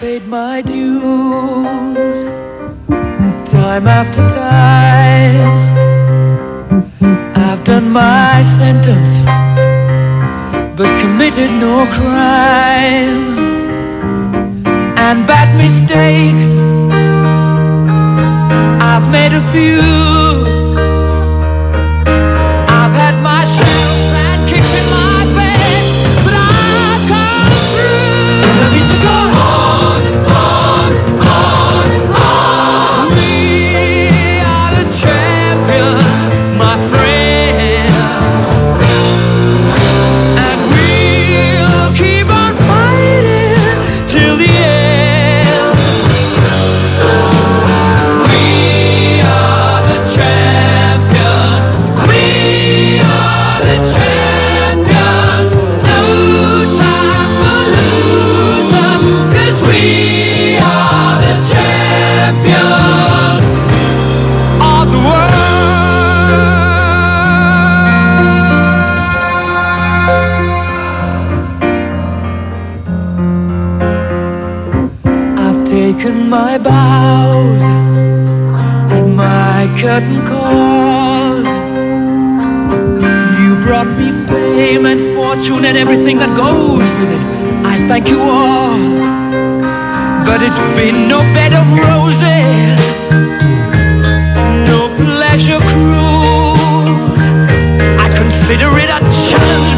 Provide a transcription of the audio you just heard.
paid my dues time after time. I've done my sentence but committed no crime. And bad mistakes I've made a few. I've had my share of bad kicks in my face, but I've come through. I need to go on, on. We are the champions, my friends, and we'll keep on fighting till the end. We are the champions. We are the champions. No time for losers, 'cause we are the champions of the world. I've taken my bows and my curtain calls. You brought me fame and fortune and everything that goes with it. I thank you all, but it's been no bed of roses, no pleasure cruise. I consider it a challenge